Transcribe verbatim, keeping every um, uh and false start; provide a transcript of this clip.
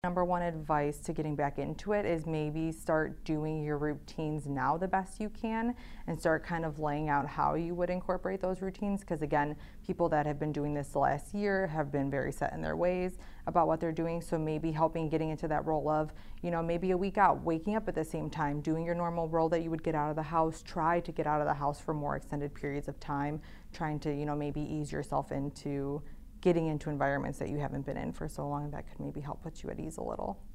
Number one advice to getting back into it is maybe start doing your routines now the best you can and start kind of laying out how you would incorporate those routines. Because again, people that have been doing this the last year have been very set in their ways about what they're doing. So maybe helping getting into that role of, you know, maybe a week out, waking up at the same time, doing your normal role that you would get out of the house, try to get out of the house for more extended periods of time, trying to, you know, maybe ease yourself into getting into environments that you haven't been in for so long. That could maybe help put you at ease a little.